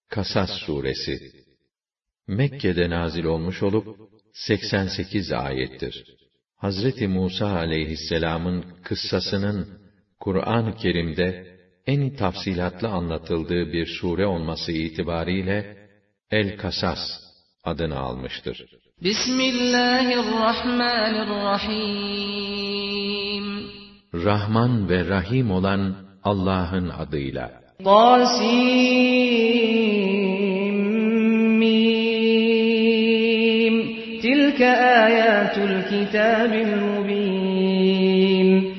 Kasas suresi Mekke'de nazil olmuş olup 88 ayettir. Hazreti Musa aleyhisselamın kıssasının Kur'an-ı Kerim'de en tafsilatlı anlatıldığı bir sure olması itibariyle El-Kasas adını almıştır. Bismillahirrahmanirrahim. Rahman ve Rahim olan Allah'ın adıyla. Tasim. Tilke ayatul kitabil mubin.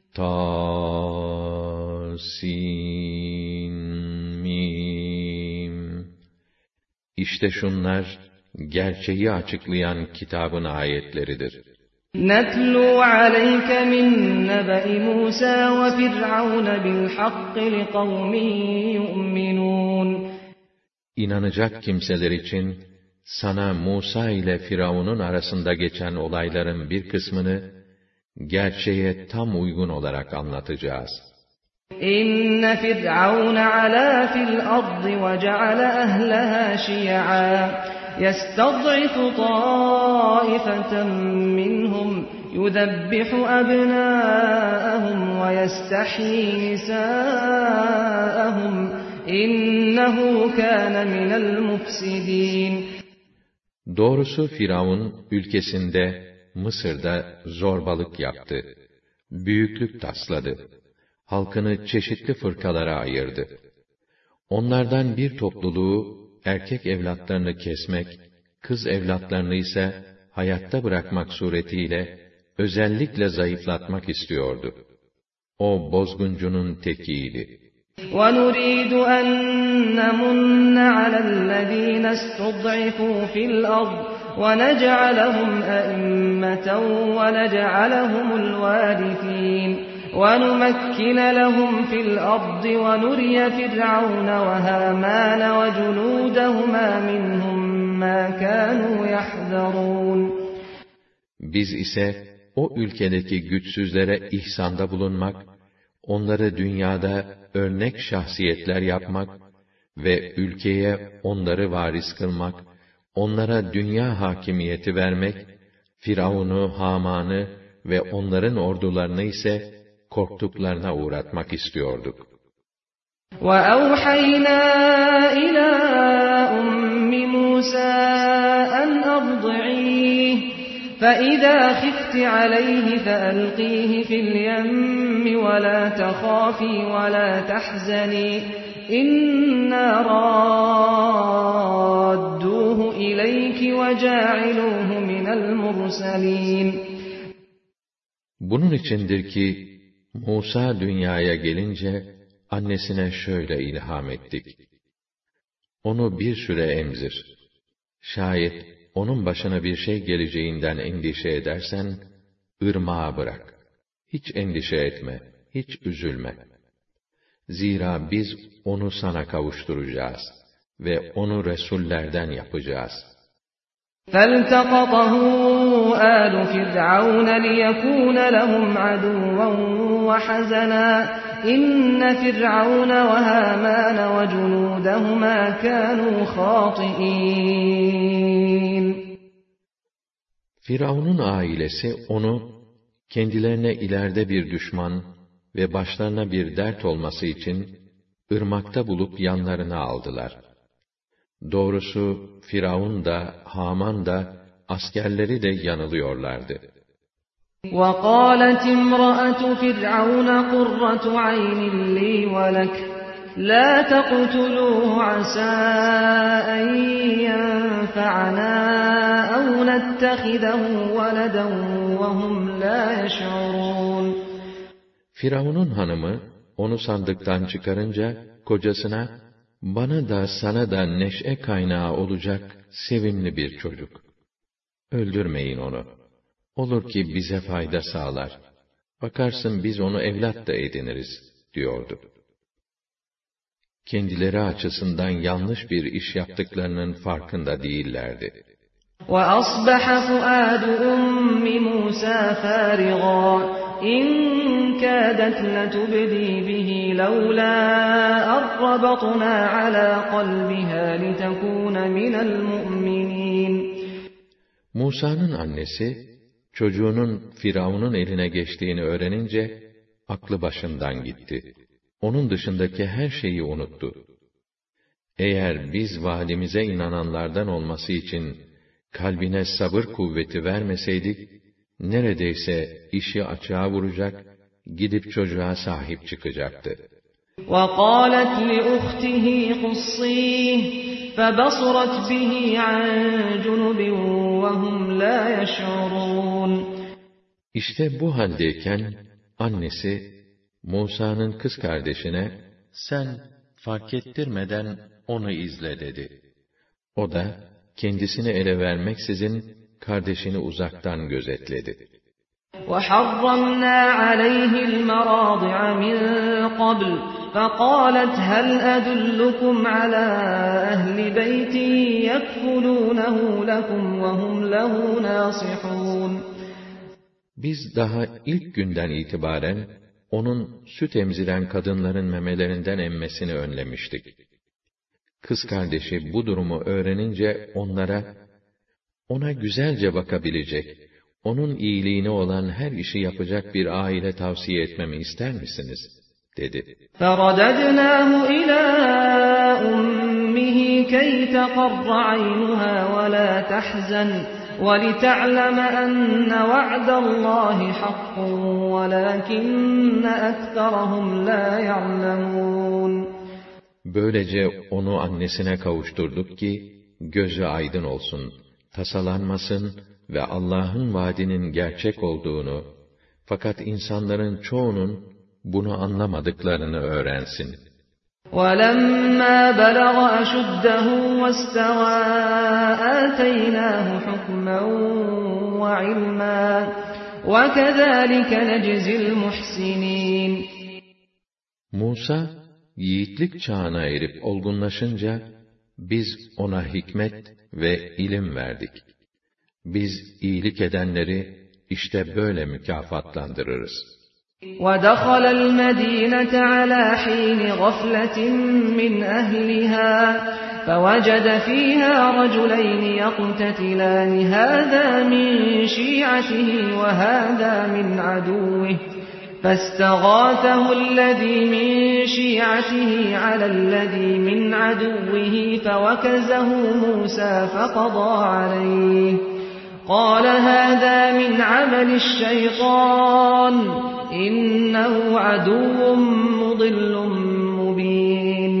Tasim. İşte şunlar gerçeği açıklayan kitabın ayetleridir. نَتْلُو عَلَيْكَ مِنْ نَبَإِ مُوسَى وَفِرْعَوْنَ بِالْحَقِّ لِقَوْمٍ يُؤْمِنُونَ İnanacak kimseler için sana Musa ile Firavun'un arasında geçen olayların bir kısmını gerçeğe tam uygun olarak anlatacağız. İnne Firavun ala fil ardı ve ceale ehlaha şi'a يستضعف طائفة منهم يذبح أبناءهم ويستحيي نساءهم إنه كان من المفسدين. Doğrusu Firavun ülkesinde, Mısır'da zorbalık yaptı. Büyüklük tasladı. Halkını çeşitli fırkalara ayırdı. Onlardan bir topluluğu erkek evlatlarını kesmek, kız evlatlarını ise hayatta bırakmak suretiyle özellikle zayıflatmak istiyordu. O bozguncunun tekiydi. وَنُرِيدُ أَن نَّمُنَّ عَلَى الَّذِينَ اسْتُضْعِفُوا فِي الْأَرْضِ وَنَجْعَلَهُمْ أَئِمَّةً وَنَجْعَلَهُمُ الْوَارِثِينَ وَنُمَكِّنَ لَهُمْ فِي الْأَرْضِ وَنُرِيَ فِرْعَوْنَ وَهَامَانَ وَجُنُودَهُمَا مِنْهُمْ مَا كَانُوا يَحْذَرُونَ. Biz ise o ülkedeki güçsüzlere ihsanda bulunmak, onları dünyada örnek şahsiyetler yapmak ve ülkeye onları varis kılmak, onlara dünya hakimiyeti vermek, Firavun'u, Haman'ı ve onların ordularını ise korktuklarına uğratmak istiyorduk. وَأَوْحَيْنَا إِلَى أُمِّ مُوسَى أَنْ أَرْضِعِيهِ فَإِذَا خِفْتِ عَلَيْهِ فَأَلْقِيهِ فِي الْيَمِّ وَلَا تَخَافِي وَلَا تَحْزَنِي إِنَّا رَادُّوهُ إِلَيْكِ وَجَاعِلُوهُ مِنَ الْمُرْسَلِينَ. Bunun içindir ki Musa dünyaya gelince annesine şöyle ilham ettik. Onu bir süre emzir. Şayet onun başına bir şey geleceğinden endişe edersen, ırmağa bırak. Hiç endişe etme, hiç üzülme. Zira biz onu sana kavuşturacağız ve onu Resullerden yapacağız. فَالْتَقَطَهُ آلُ فِرْعَوْنَ لِيَكُونَ لَهُمْ عَدُوًّا وَحَزَنًا إِنَّ فِرْعَوْنَ وَهَامَانَ وَجُنُودَهُمَا كَانُوا خَاطِئِينَ. Firavun'un ailesi onu kendilerine ileride bir düşman ve başlarına bir dert olması için ırmakta bulup yanlarına aldılar. Doğrusu Firavun da, Haman da, askerleri de yanılıyorlardı. وَقَالَتِ امْرَأَةُ فِرْعَوْنَ قُرَّةُ عَيْنٍ لِّي وَلَكَ لَا تَقْتُلُوهُ عَسَىٰ أَن يَنفَعَنَا أَوْ نَتَّخِذَهُ وَلَدًا وَهُمْ لَا يَشْعُرُونَ. Firavun'un hanımı onu sandıktan çıkarınca kocasına, bana da sana da neşe kaynağı olacak sevimli bir çocuk. Öldürmeyin onu. Olur ki bize fayda sağlar. Bakarsın biz onu evlat da ediniriz, diyordu. Kendileri açısından yanlış bir iş yaptıklarının farkında değillerdi. وَأَصْبَحَ فُؤَادُ أُمِّ مُوسَى فَارِغًا إن كادت لتبدي به لولا أن ربطنا على قلبها لتكون من المؤمنين. Musa'nın annesi, çocuğunun Firavun'un eline geçtiğini öğrenince, aklı başından gitti. Onun dışındaki her şeyi unuttu. Eğer biz valimize inananlardan olması için, kalbine sabır kuvveti vermeseydik, neredeyse işi açığa vuracak, gidip çocuğa sahip çıkacaktı. وَقَالَتْ لِأُخْتِهِ قُصِّيهِ فَبَصُرَتْ بِهِ عَنْ جُنُبٍ وَهُمْ لَا يَشْعُرُونَ. İşte bu haldeyken, annesi, Musa'nın kız kardeşine, sen fark ettirmeden onu izle dedi. O da, kendisini ele vermeksizin, kardeşini uzaktan gözetledi. وَحَرَّمْنَا عَلَيْهِ الْمَرَاضِعَ مِنْ قَبْلُ فَقَالَتْ هَلْ أَدُلُّكُمْ عَلَى أَهْلِ بَيْتٍ يَكْفُلُونَهُ لَكُمْ وَهُمْ لَهُ نَاصِحُونَ. Biz daha ilk günden itibaren, onun süt emziren kadınların memelerinden emmesini önlemiştik. Kız kardeşi bu durumu öğrenince ona güzelce bakabilecek, onun iyiliğine olan her işi yapacak bir aile tavsiye etmemi ister misiniz? dedi. فَرَدَدْنَاهُ إِلَى أُمِّهِ كَيْ تَقَرَّ عَيْنُهَا وَلَا تَحْزَنَ وَلِتَعْلَمَ أَنَّ وَعْدَ اللّٰهِ حَقٌّ وَلَكِنَّ أَكْثَرَهُمْ لَا يَعْلَمُونَ. Böylece onu annesine kavuşturduk ki, gözü aydın olsun, tasalanmasın ve Allah'ın vaadinin gerçek olduğunu, fakat insanların çoğunun bunu anlamadıklarını öğrensin. وَلَمَّا بَلَغَ أَشُدَّهُ وَاسْتَوَى آتَيْنَاهُ حُكْمًا وَعِلْمًا وَكَذَٰلِكَ نَجْزِي الْمُحْسِنِينَ. Musa, yiğitlik çağına erip olgunlaşınca, biz ona hikmet ve ilim verdik. Biz iyilik edenleri işte böyle mükafatlandırırız. وَدَخَلَ الْمَدِينَةَ عَلَى حِينِ غَفْلَةٍ مِّنْ أَهْلِهَا فَوَجَدَ فِيهَا رَجُلَيْنِ يَقْتَتِلَانِ هَذَا مِنْ شِيعَتِهِ وَهَذَا مِنْ عَدُوِّهِ فَاسْتَغَاثَهُ الَّذِي مِنْ شِيعَتِهِ عَلَى الَّذِي مِنْ عَدُوِّهِ فَوَكَزَهُ مُوسَى فَقَضَى عَلَيْهِ قَالَ هَذَا مِنْ عَمَلِ الشَّيْطَانِ إِنَّهُ عَدُوٌّ مُضِلٌّ مُبِينٌ.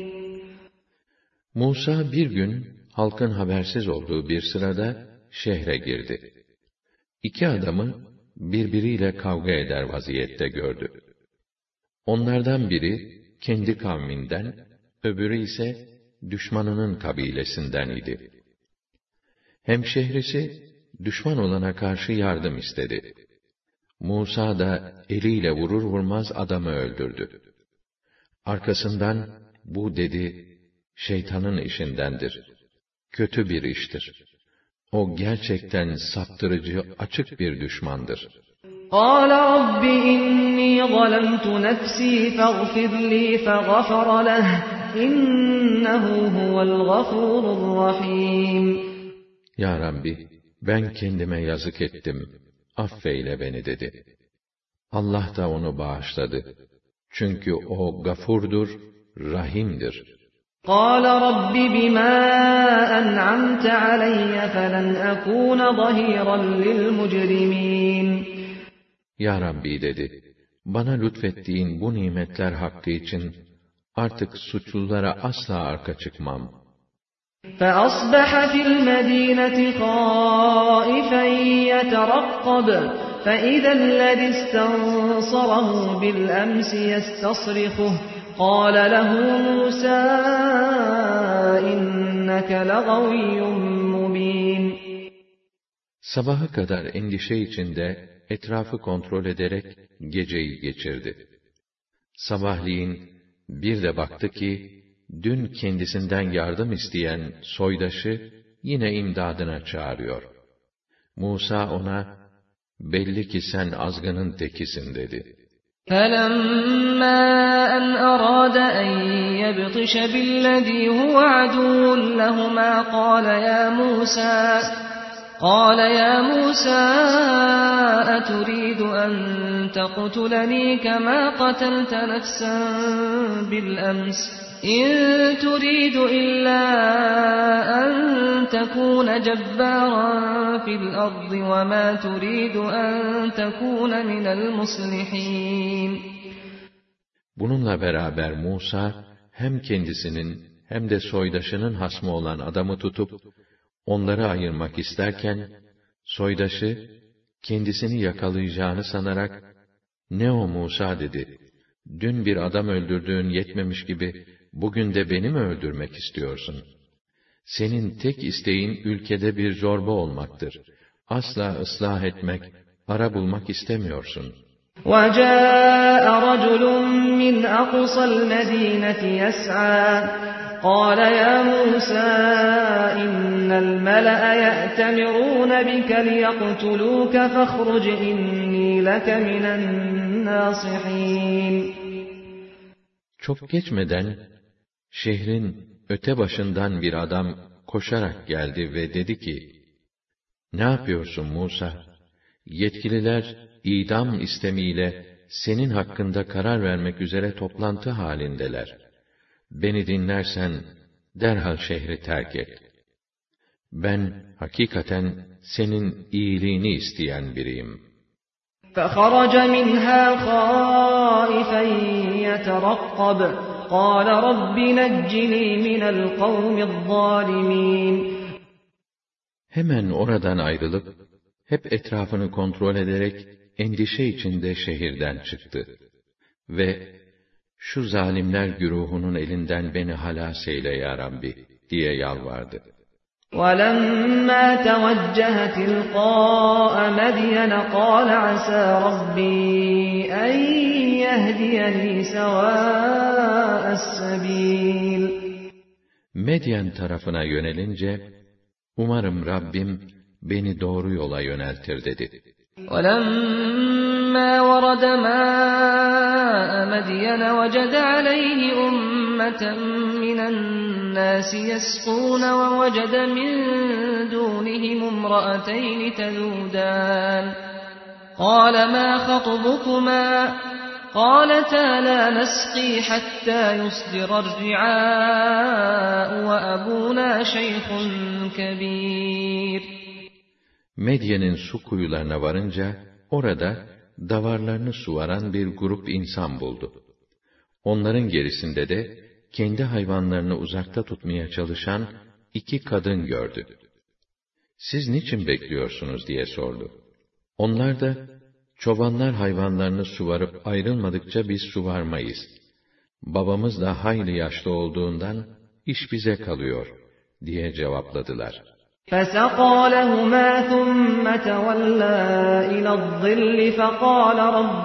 Musa bir gün, halkın habersiz olduğu bir sırada, şehre girdi. İki adamı, birbiriyle kavga eder vaziyette gördü. Onlardan biri, kendi kavminden, öbürü ise, düşmanının kabilesinden idi. Hemşehrisi, düşman olana karşı yardım istedi. Musa da eliyle vurur vurmaz adamı öldürdü. Arkasından, bu dedi, şeytanın işindendir. Kötü bir iştir. O gerçekten saptırıcı, açık bir düşmandır. قَالَ رَبِّ إِنِّي ظَلَمْتُ نَفْسِي فَاغْفِرْ لِي فَغَفَرَ لَهُ إِنَّهُ هُوَ الْغَفُورُ الرَّحِيمُ. Ya Rabbi, ben kendime yazık ettim, affeyle beni dedi. Allah da onu bağışladı. Çünkü o gafurdur, rahimdir. قَالَ رَبِّ بِمَا أَنْعَمْتَ عَلَيَّ فَلَنْ أَكُونَ ظَهِيرًا لِلْمُجْرِمِينَ. Ya Rabbi dedi, bana lütfettiğin bu nimetler hakkı için artık suçlulara asla arka çıkmam. فَأَصْبَحَ فِي الْمَدِينَةِ خَائِفًا يَتَرَقَّبُ فَإِذَا الَّذِي اسْتَنصَرَهُ بِالْأَمْسِ يَسْتَصْرِخُهُ قَالَ لَهُ مُوسَى إِنَّكَ لَغَوِيٌّ مُبِينٌ. Sabaha kadar endişe içinde etrafı kontrol ederek geceyi geçirdi. Sabahleyin bir de baktı ki, dün kendisinden yardım isteyen soydaşı yine imdadına çağırıyor. Musa ona, belli ki sen azgının tekisin dedi. فَلَمَّا أَنْ أَرَادَ أَنْ يَبْطِشَ بِالَّذِي هُوَ عَدُوٌّ لَهُمَا قَالَ يَا مُوسَى أَتُرِيدُ أَنْ تَقْتُلَنِي كَمَا قَتَلْتَ نَفْسًا بِالْأَمْسِ إِنْ تُرِيدُ إِلَّا أَنْ تَكُونَ جَبَّارًا فِي الْأَرْضِ وَمَا تُرِيدُ أَنْ تَكُونَ مِنَ الْمُصْلِحِينَ. Bununla beraber Musa, hem kendisinin hem de soydaşının hasmı olan adamı tutup, onları ayırmak isterken, soydaşı, kendisini yakalayacağını sanarak, "Ne o Musa?" dedi. "Dün bir adam öldürdüğün yetmemiş gibi, bugün de beni mi öldürmek istiyorsun? Senin tek isteğin ülkede bir zorba olmaktır. Asla ıslah etmek, ara bulmak istemiyorsun." وَجَاءَ رَجُلٌ مِّنْ أَقْصَى الْمَدِينَةِ يَسْعَىٰ قَالَ يَا مُوسَىٰ إِنَّ الْمَلَأَ يَأْتَمِرُونَ بِكَ لِيَقْتُلُوكَ فَاخْرُجْ إِنِّي لَكَ مِنَ النَّاصِحِينَ. Çok geçmeden, şehrin öte başından bir adam koşarak geldi ve dedi ki, "Ne yapıyorsun Musa? Yetkililer, idam istemiyle senin hakkında karar vermek üzere toplantı halindeler. Beni dinlersen, derhal şehri terk et. Ben, hakikaten senin iyiliğini isteyen biriyim." فَخَرَجَ مِنْهَا خَائِفًا يَتَرَقَّبُ قَالَ رَبِّ نَجِّنِي مِنَ الْقَوْمِ الظَّالِمِينَ. Hemen oradan ayrılıp, hep etrafını kontrol ederek, endişe içinde şehirden çıktı. Ve, "Şu zalimler güruhunun elinden beni halas eyle ya Rabbi," diye yalvardı. وَلَمَّا تَوَجَّهَ تِلْقَاءَ مَدْيَنَ قَالَ عَسَى رَبِّي أَنْ يَهْدِيَنِي سَوَاءَ السَّبِيلِ. Medyen tarafına yönelince, "Umarım Rabbim beni doğru yola yöneltir," dedi. وَلَمَّا وَرَدَ مَاءَ مَدْيَنَ وَجَدَ عَلَيْهِ أُمَّةً مِّنَ النَّاسِ يَسْقُونَ وَوَجَدَ مِن دُونِهِمُ امْرَأَتَيْنِ تَذُودَانِ قَالَ مَا خَطْبُكُمَا قَالَتَا لَا نَسْقِي حَتَّى يُصْدِرَ الرِّعَاءُ وَأَبُونَا شَيْخٌ كَبِيرٌ. Medyen'in su kuyularına varınca, orada davarlarını suvaran bir grup insan buldu. Onların gerisinde de, kendi hayvanlarını uzakta tutmaya çalışan iki kadın gördü. "Siz niçin bekliyorsunuz?" diye sordu. Onlar da, "Çobanlar hayvanlarını suvarıp ayrılmadıkça biz suvarmayız. Babamız da hayli yaşlı olduğundan, iş bize kalıyor," diye cevapladılar. فَسَقَىٰ لَهُمَا ثُمَّ تَوَلَّىٰ إِلَى الظِّلِّ فَقَالَ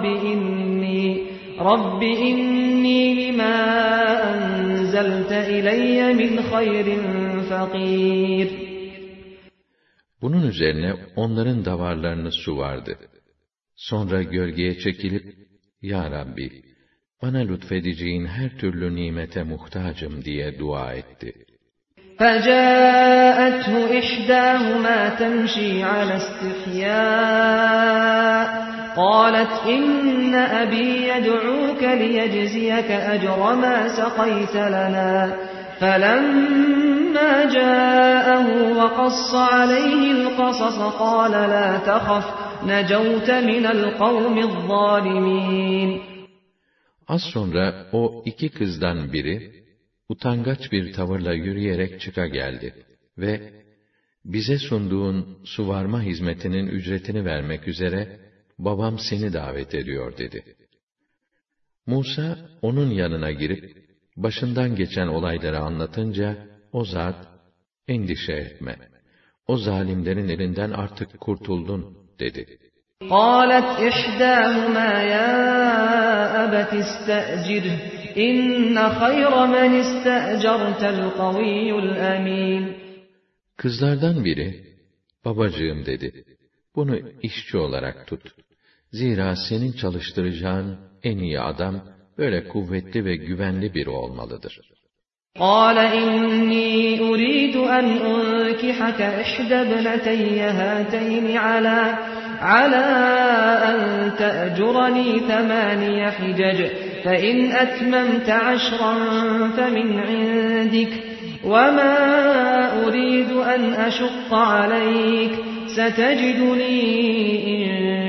رَبِّ إِنِّي لِمَا أَنزَلْتَ إِلَيَّ مِنْ خَيْرٍ فَقِيرٌ. Bunun üzerine onların davarlarını suvardı. Sonra gölgeye çekilip, "Ya Rabbi, bana lütfedeceğin her türlü nimete muhtacım," diye dua etti. فَجَاءَتْهُ إِحْدَاهُمَا تَمْشِي عَلَى اسْتِحْيَاءٍ قَالَتْ إِنَّ أَبِي يَدْعُوكَ لِيَجْزِيَكَ أَجْرَ مَا سَقَيْتَ لَنَا فَلَمَّا جَاءَهُ وَقَصَّ عَلَيْهِ الْقَصَصَ قَالَ لَا تَخَفْ نَجَوْتَ مِنَ الْقَوْمِ الظَّالِمِينَ. Az sonra o iki kızdan biri, utangaç bir tavırla yürüyerek çıka geldi ve "Bize sunduğun suvarma hizmetinin ücretini vermek üzere babam seni davet ediyor," dedi. Musa onun yanına girip başından geçen olayları anlatınca o zat, "Endişe etme, o zalimlerin elinden artık kurtuldun," dedi. قَالَتْ إِحْدَاهُمَا يَا أَبَتِ اسْتَأْجِرْهُ إِنَّ خَيْرَ مَنِ اسْتَأْجَرْتَ الْقَوِيُّ الْأَمِينُ. Kızlardan biri, "Babacığım," dedi, "bu bunu işçi olarak tut. Zira senin çalıştıracağın en iyi adam, böyle kuvvetli ve güvenli biri olmalıdır. قَالَ إِنِّي أُرِيدُ أَنْ أُنْكِحَكَ إِحْدَى ابْنَتَيَّ هَاتَيْنِ عَلَى أَنْ تَأْجُرَنِي 8 حِجَجٍ فَإِنْ أَتْمَمْتَ 10 فَمِنْ عِنْدِكَ وَمَا أُرِيدُ أَنْ أَشُقَّ عَلَيْكَ سَتَجِدُنِي إِنْ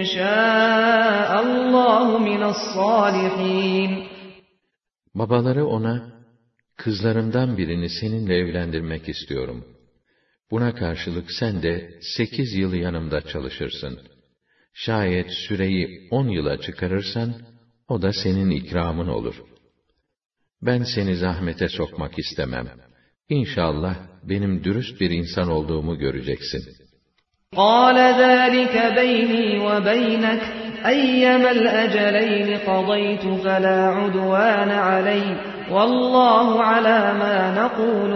شَاءَ اللّٰهُ مِنَ الصَّالِحِينَ. Babaları ona, kızlarımdan birini seninle evlendirmek istiyorum. Buna karşılık sen de 8 yıl yanımda çalışırsın. Şayet süreyi 10 yıla çıkarırsan, o da senin ikramın olur. Ben seni zahmete sokmak istemem. İnşallah benim dürüst bir insan olduğumu göreceksin. قَالَ ذَٰلِكَ بَيْنِي وَبَيْنَكَ أَيَّمَا الْأَجَلَيْنِ قَضَيْتُ فَلَا عُدْوَانَ عَلَيَّ وَاللّٰهُ عَلَى مَا نَقُولُ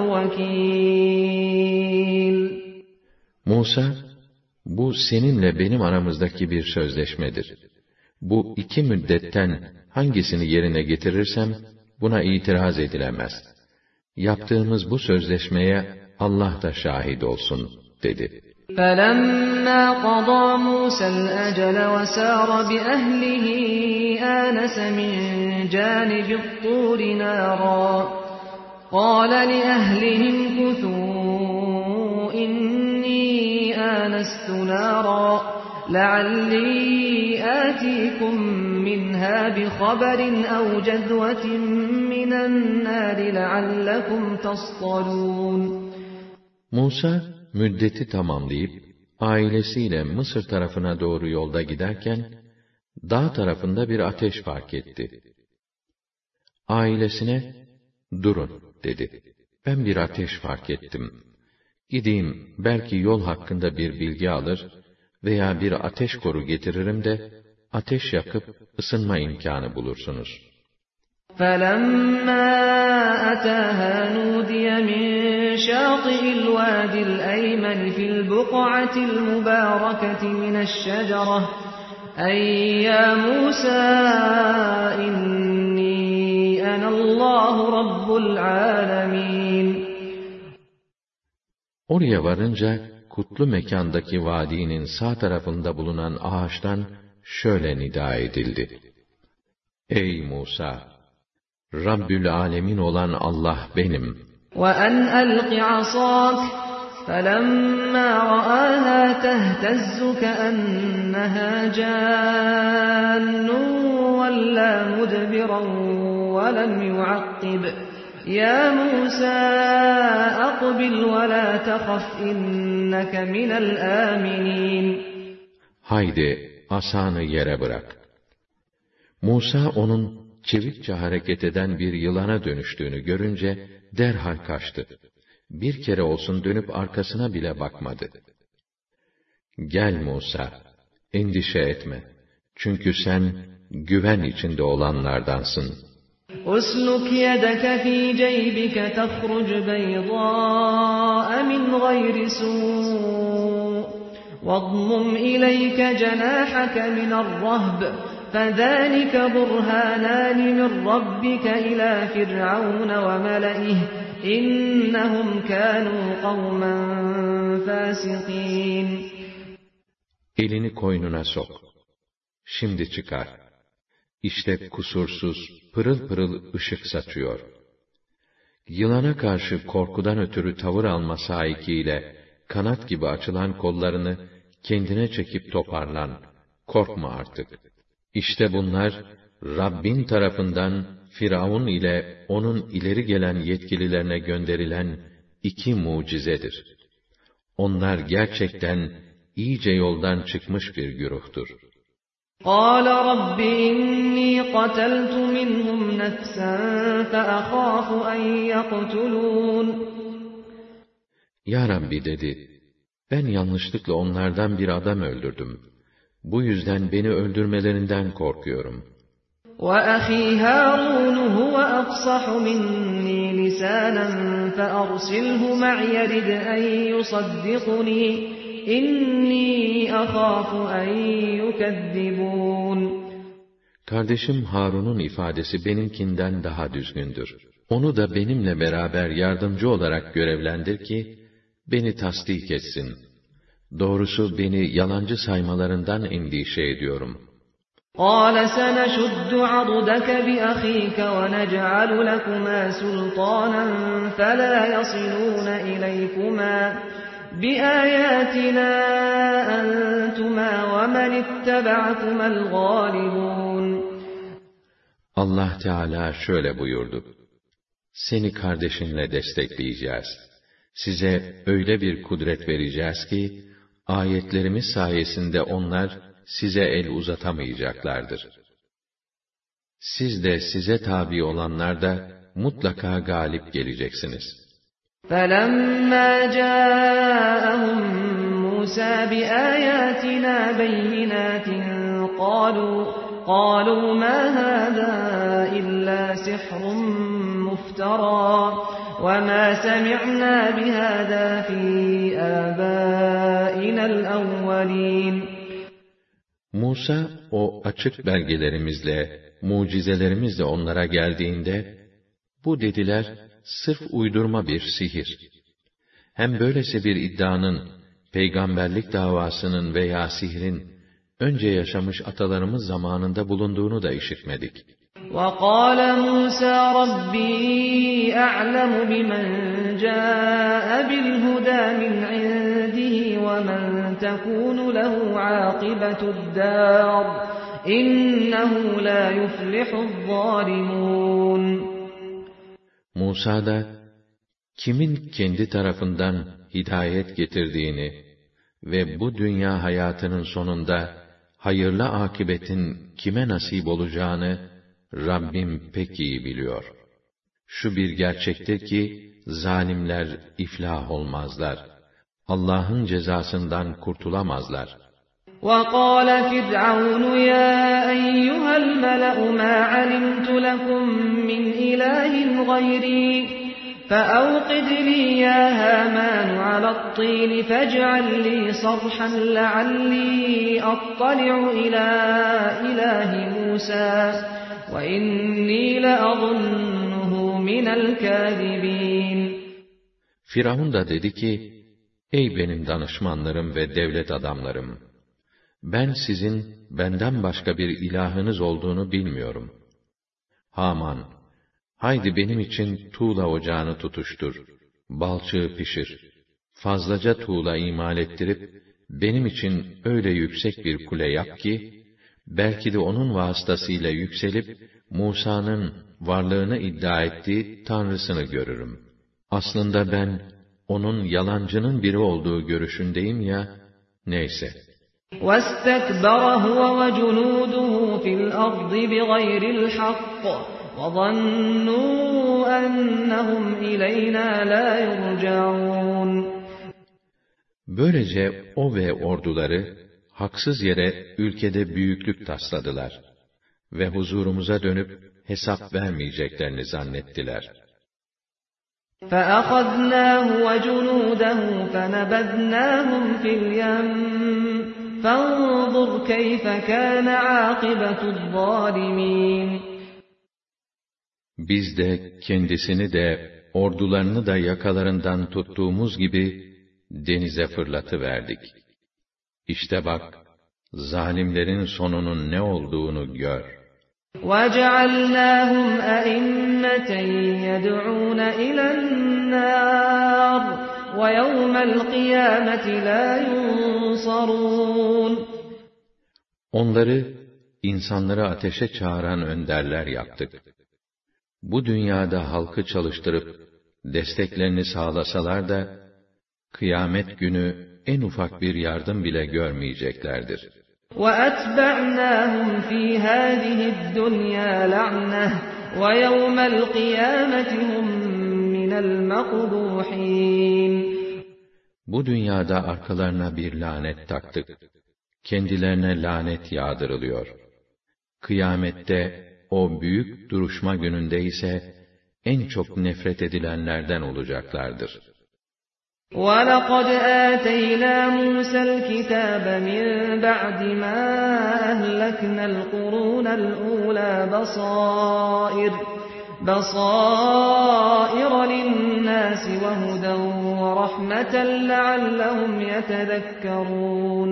وَكِيلٌ. Musa, bu seninle benim aramızdaki bir sözleşmedir. Bu 2 müddetten hangisini yerine getirirsem, buna itiraz edilemez. Yaptığımız bu sözleşmeye Allah da şahit olsun, dedi. فَلَمَّا قَضَى مُوسَى الْأَجَلَ وَسَارَ بِأَهْلِهِ آنَسَ مِنْ جَانِبِ الطُّورِ نَارًا قَالَ لِأَهْلِهِ امْكُثُوا إِنِّي آنَسْتُ نَارًا لَعَلِّي آتِيكُمْ مِنْهَا بِخَبَرٍ أَوْ جَذْوَةٍ مِنَ النَّارِ لَعَلَّكُمْ تَصْطَلُونَ. Musa, müddeti tamamlayıp, ailesiyle Mısır tarafına doğru yolda giderken, dağ tarafında bir ateş fark etti. Ailesine, durun, dedi. Ben bir ateş fark ettim. Gideyim, belki yol hakkında bir bilgi alır veya bir ateş koru getiririm de, ateş yakıp ısınma imkanı bulursunuz. فَلَمَّا أَتَاهَا نُودِيَ مِنْ شَاطِئِ الْوَادِ الْأَيْمَنِ فِي الْبُقْعَةِ الْمُبَارَكَةِ مِنَ الشَّجَرَةِ أَيْ يَا مُوسَى إِنِّي أَنَا اللّٰهُ رَبُّ الْعَالَمِينَ. Oraya varınca, kutlu mekandaki vadinin sağ tarafında bulunan ağaçtan şöyle nida edildi. Ey Musa! Rabbül Alemin olan Allah benim. وَأَنْ أَلْقِ عَصَاكَ فَلَمَّا رَآهَا تَهْتَزُّ كَأَنَّهَا جَانٌّ وَلَّىٰ مُدْبِرًا وَلَمْ يُعَقِّبْ يَا مُوسَىٰ أَقْبِلْ وَلَا تَخَفْ إِنَّكَ مِنَ الْآمِنِينَ. Haydi asanı yere bırak. Musa onun çevikçe hareket eden bir yılana dönüştüğünü görünce derhal kaçtı. Bir kere olsun dönüp arkasına bile bakmadı. Gel Musa, endişe etme. Çünkü sen güven içinde olanlardansın. أُسْلُكْ يَدَكَ فِي جَيْبِكَ تَخْرُجْ بَيْضَاءَ مِنْ غَيْرِ سُوءٍ وَاضْمُمْ إِلَيْكَ جَنَاحَكَ مِنَ الرَّهْبِ فَذَلِكَ بُرْهَانَانِ مِنْ رَبِّكَ إِلَى فِرْعَوْنَ وَمَلَئِهِ إِنَّهُمْ كَانُوا قَوْمًا فَاسِقِينَ. Elini koynuna sok. Şimdi çıkar. İşte kusursuz, pırıl pırıl ışık saçıyor. Yılana karşı korkudan ötürü tavır alma sahikiyle kanat gibi açılan kollarını kendine çekip toparlan. Korkma artık. İşte bunlar, Rabbin tarafından Firavun ile onun ileri gelen yetkililerine gönderilen 2 mucizedir. Onlar gerçekten iyice yoldan çıkmış bir güruhtur. قَالَ رَبِّ إِنِّي قَتَلْتُ مِنْهُمْ نَفْسًا فَأَخَافُ أَنْ يَقْتُلُونِ. Ya Rabbi dedi, ben yanlışlıkla onlardan bir adam öldürdüm. Bu yüzden beni öldürmelerinden korkuyorum. وَأَخِي هَارُونُ هُوَ أَفْصَحُ مِنِّي لِسَانًا فَأَرْسِلْهُ مَعِيَ رِدْ أَنْ يُصَدِّقُنِي إني أخاف أن يكذبون. Kardeşim Harun'un ifadesi benimkinden daha düzgündür. Onu da benimle beraber yardımcı olarak görevlendir ki, beni tasdik etsin. Doğrusu beni yalancı saymalarından endişe ediyorum. قَالَ سَنَشُدُّ عَضُدَكَ بِأَخِيكَ وَنَجْعَلُ لَكُمَا سُلْطَانًا فَلَا يَصِلُونَ إِلَيْكُمَا بِآيَاتِنَا أَنْتُمَا وَمَنِ اتَّبَعَكُمَا الْغَالِبُونَ. Allah Teala şöyle buyurdu: Seni kardeşinle destekleyeceğiz. Size öyle bir kudret vereceğiz ki, ayetlerimiz sayesinde onlar size el uzatamayacaklardır. Siz de size tabi olanlar da mutlaka galip geleceksiniz. فَلَمَّا جَاءَهُم مُوسَى بِآيَاتِنَا بَيِّنَاتٍ قَالُوا مَا هَذَا إِلَّا سِحْرٌ مُفْتَرًى وَمَا سَمِعْنَا بِهَذَا فِي آبَائِنَا الْأَوَّلِينَ. Musa, o açık belgelerimizle, mucizelerimizle onlara geldiğinde, bu dediler, sırf uydurma bir sihir. Hem böylesi bir iddianın, peygamberlik davasının veya sihrin, önce yaşamış atalarımız zamanında bulunduğunu da işitmedik. وَقَالَ مُوسَى رَبِّي أَعْلَمُ بِمَنْ جَاءَ بِالْهُدَى مِنْ عِنْدِهِ وَمَنْ تَكُونُ لَهُ عَاقِبَةُ الدَّارِ إِنَّهُ لَا يُفْلِحُ الظَّالِمُونَ. Musa da, kimin kendi tarafından hidayet getirdiğini ve bu dünya hayatının sonunda hayırlı akıbetin kime nasip olacağını Rabbim pek iyi biliyor. Şu bir gerçektir ki, zalimler iflah olmazlar. Allah'ın cezasından kurtulamazlar. وَقَالَ فِرْعَوْنُ يَا أَيُّهَا الْمَلَأُ مَا عَلِمْتُ لَكُمْ مِنْ إِلَٰهٍ غَيْرِي فَأَوْقِدْ لِي يَا هَامَانُ عَلَى الطِّينِ فَاجْعَل لِّي صَرْحًا لَّعَلِّي أَطَّلِعُ إِلَىٰ إِلَٰهِ مُوسَىٰ وَإِنِّي لَأَظُنُّهُ مِنَ الْكَاذِبِينَ. Firavun da dedi ki, ey benim danışmanlarım ve devlet adamlarım! Ben sizin benden başka bir ilahınız olduğunu bilmiyorum. Haman, haydi benim için tuğla ocağını tutuştur, balçığı pişir, fazlaca tuğla imal ettirip, benim için öyle yüksek bir kule yap ki, belki de onun vasıtasıyla yükselip, Musa'nın varlığını iddia ettiği Tanrısını görürüm. Aslında ben, onun yalancının biri olduğu görüşündeyim ya, neyse. وَاسْتَكْبَرَ هُوَ وَجُنُودُهُ فِي الْأَرْضِ بِغَيْرِ الْحَقِّ وَظَنُّوا أَنَّهُمْ إِلَيْنَا لَا يُرْجَعُونَ. Böylece o ve orduları, haksız yere ülkede büyüklük tasladılar ve huzurumuza dönüp hesap vermeyeceklerini zannettiler. فَأَخَذْنَاهُ وَجُنُودَهُ فَنَبَذْنَاهُمْ فِي الْيَمِّ فَانظُرْ كَيْفَ كَانَ عَاقِبَةُ الظَّالِمِينَ. Biz de kendisini de ordularını da yakalarından tuttuğumuz gibi denize fırlatıverdik. İşte bak, zalimlerin sonunun ne olduğunu gör. وَجَعَلْنَاهُمْ أَئِمَّةً يَدْعُونَ إِلَى النَّارِ وَيَوْمَ الْقِيَامَةِ لَا يُنصَرُونَ. Onları, insanları ateşe çağıran önderler yaptık. Bu dünyada halkı çalıştırıp, desteklerini sağlasalar da, kıyamet günü en ufak bir yardım bile görmeyeceklerdir. وَأَتْبَعْنَاهُمْ فِي هَٰذِهِ الدُّنْيَا لَعْنَةً وَيَوْمَ الْقِيَامَةِ هُمْ مِنَ الْمَقْبُوحِينَ. Bu dünyada arkalarına bir lanet taktık. Kendilerine lanet yağdırılıyor. Kıyamette, o büyük duruşma gününde ise, en çok nefret edilenlerden olacaklardır. وَلَقَدْ آتَيْنَا مُوسَى الْكِتَابَ مِنْ بَعْدِ مَا أَهْلَكْنَا الْقُرُونَ الْأُولَى بَصَائِرَ لِلنَّاسِ وَهُدًى وَرَحْمَةً لَعَلَّهُمْ يَتَذَكَّرُونَ.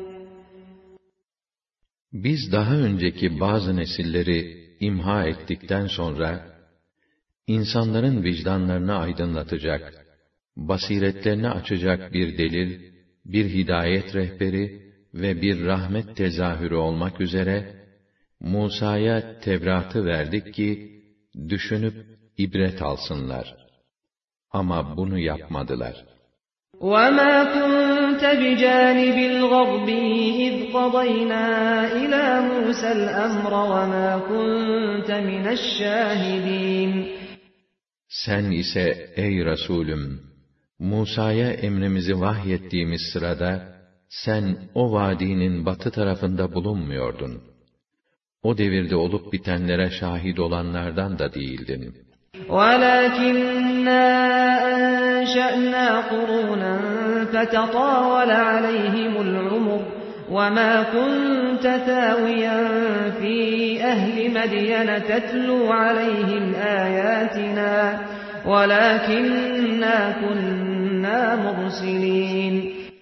Biz daha önceki bazı nesilleri imha ettikten sonra, insanların vicdanlarını aydınlatacak, basiretlerini açacak bir delil, bir hidayet rehberi ve bir rahmet tezahürü olmak üzere, Musa'ya Tevrat'ı verdik ki, düşünüp ibret alsınlar. Ama bunu yapmadılar. وَمَا كُنْتَ بِجَانِبِ الْغَرْبِيِّ إِذْ قَضَيْنَا إِلَى مُوسَى الْأَمْرَ وَمَا كُنْتَ مِنَ الشَّاهِدِينَ. Sen ise ey Resulüm, Musa'ya emrimizi vahyettiğimiz sırada, sen o vadinin batı tarafında bulunmuyordun. O devirde olup bitenlere şahit olanlardan da değildin. وَلَكِنَّا أَنشَأْنَا قُرُونًا فَتَطَاوَلَ عَلَيْهِمُ الْعُمُرُ وَمَا كُنْتَ ثَاوِيًا فِي أَهْلِ مَدْيَنَ تَتْلُو عَلَيْهِمْ آيَاتِنَا وَلَكِنَّا كُنَّا مُرْسِلِينَ.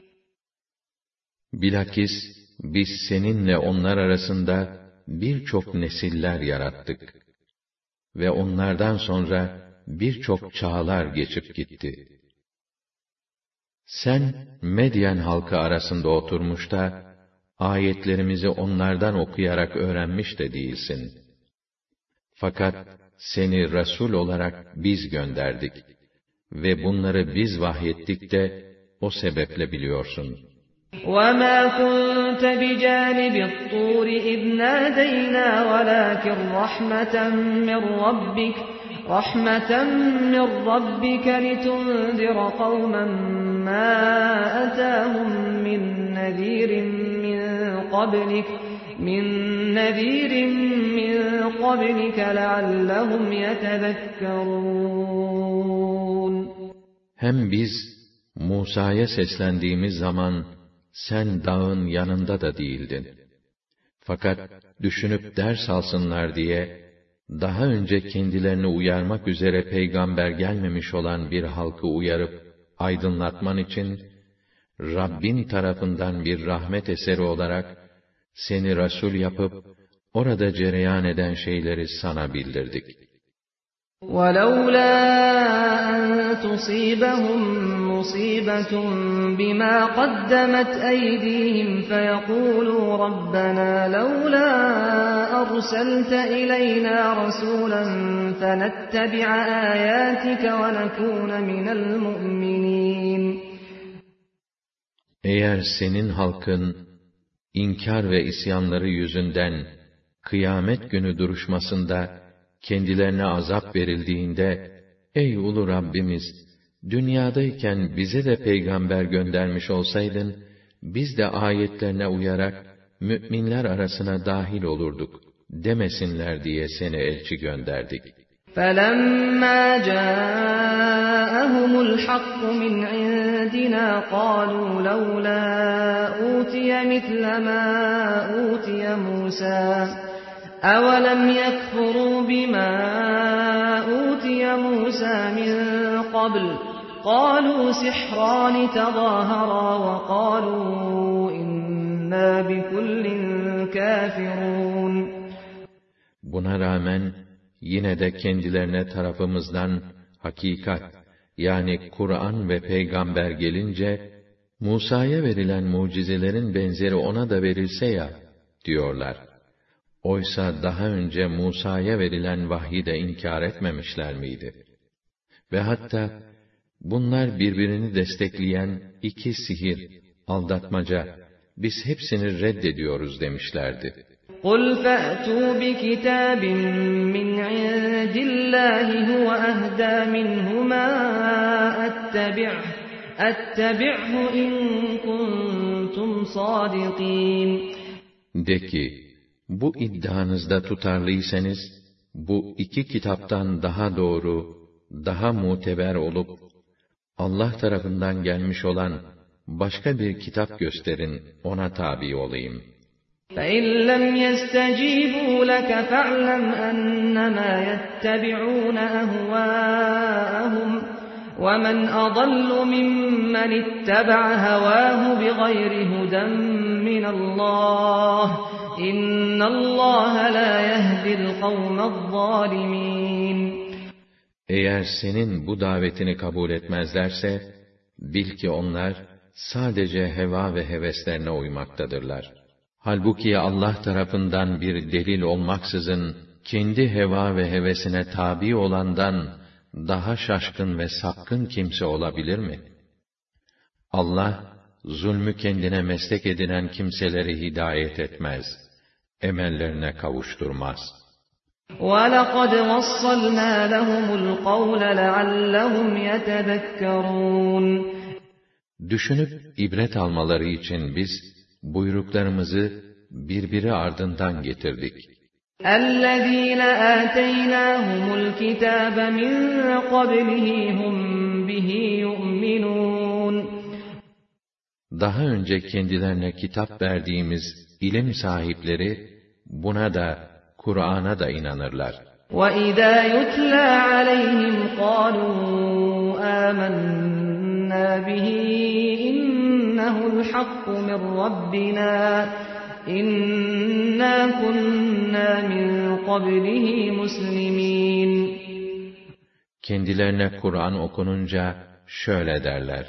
Bilakis biz seninle onlar arasında birçok nesiller yarattık ve onlardan sonra birçok çağlar geçip gitti. Sen Medyen halkı arasında oturmuş da ayetlerimizi onlardan okuyarak öğrenmiş de değilsin. Fakat seni Resul olarak biz gönderdik ve bunları biz vahyettik de o sebeple biliyorsun. وَمَا كُنْتَ بِجَانِبِ الطُّورِ إِذْ نَادَيْنَا وَلَكِنْ رَحْمَةً مِّن رَّبِّكَ لِتُنذِرَ قَوْمًا مَّا أَتَاهُم مِّن نَّذِيرٍ مِّن قَبْلِكَ لَعَلَّهُمْ يَتَذَكَّرُونَ. Hem biz Musa'ya seslendiğimiz zaman sen dağın yanında da değildin. Fakat düşünüp ders alsınlar diye, daha önce kendilerini uyarmak üzere peygamber gelmemiş olan bir halkı uyarıp, aydınlatman için, Rabbin tarafından bir rahmet eseri olarak, seni Resul yapıp, orada cereyan eden şeyleri sana bildirdik. وَلَوْلَا أَن تُصِيبَهُم مُّصِيبَةٌ بِمَا قَدَّمَتْ أَيْدِيهِمْ فَيَقُولُوا رَبَّنَا لَوْلَا أَرْسَلْتَ إِلَيْنَا رَسُولًا فَنَتَّبِعَ آيَاتِكَ وَنَكُونَ مِنَ الْمُؤْمِنِينَ. Eğer senin halkın, inkar ve isyanları yüzünden, kıyamet günü duruşmasında, kendilerine azap verildiğinde, ey ulu Rabbimiz, dünyadayken bize de peygamber göndermiş olsaydın, biz de ayetlerine uyarak, müminler arasına dahil olurduk, demesinler diye seni elçi gönderdik. فَلَمَّا جَاءَهُمُ الْحَقُّ مِنْ عِنْدِنَا قَالُوا لَوْلَا أُوتِيَ مِثْلَ مَا أُوتِيَ مُوسَى أَوَلَمْ يَكْفُرُوا بِمَا أُوتِيَ مُوسَى مِنْ قَبْلُ قَالُوا سِحْرَانِ تَظَاهَرَا وَقَالُوا إِنَّا بِكُلٍّ كَافِرُونَ. Buna rağmen yine de kendilerine tarafımızdan hakikat, yani Kur'an ve peygamber gelince, Musa'ya verilen mucizelerin benzeri ona da verilse ya, diyorlar. Oysa daha önce Musa'ya verilen vahyi de inkar etmemişler miydi? Ve hatta, bunlar birbirini destekleyen iki sihir, aldatmaca, biz hepsini reddediyoruz demişlerdi. قُلْ فَأْتُوا بِكِتَابٍ مِّنْ عِندِ اللَّهِ هُوَ أَهْدَىٰ مِنْهُمَا أَتَّبِعْهُ إِن كُنتُمْ صَادِقِينَ. De ki, bu iddianızda tutarlıysanız, bu iki kitaptan daha doğru, daha muteber olup, Allah tarafından gelmiş olan başka bir kitap gösterin, ona tabi olayım. فَإِنْ لَمْ يَسْتَجِيبُوا لَكَ فَاعْلَمْ أَنَّمَا يَتَّبِعُونَ أَهْوَاءَهُمْ وَمَنْ أَضَلُّ مِمَّنِ اتَّبَعَ هَوَاهُ بِغَيْرِ هُدًى مِنَ اللّٰهِ إِنَّ اللّٰهَ لَا يَهْدِي الْقَوْمَ الظَّالِمِينَ. Eğer senin bu davetini kabul etmezlerse, bil ki onlar sadece heva ve heveslerine uymaktadırlar. Halbuki Allah tarafından bir delil olmaksızın, kendi heva ve hevesine tabi olandan daha şaşkın ve sapkın kimse olabilir mi? Allah, zulmü kendine meslek edinen kimseleri hidayet etmez, emellerine kavuşturmaz. وَلَقَدْ وَصَّلْنَا لَهُمُ الْقَوْلَ لَعَلَّهُمْ يَتَذَكَّرُونَ. Düşünüp ibret almaları için biz buyruklarımızı birbiri ardından getirdik. اَلَّذ۪ينَ آتَيْنَاهُمُ الْكِتَابَ مِنْ قَبْلِهِ هُمْ بِهِ يُؤْمِنُونَ. Daha önce kendilerine kitap verdiğimiz ilim sahipleri buna da, Kur'an'a da inanırlar. وَإِذَا يُتْلَى عَلَيْهِمْ قَالُوا آمَنَّا بِهِ إِنَّهُ الْحَقُّ مِنْ رَبِّنَا إِنَّا كُنَّا مِنْ قَبْلِهِ مُسْلِمِينَ. Kendilerine Kur'an okununca şöyle derler: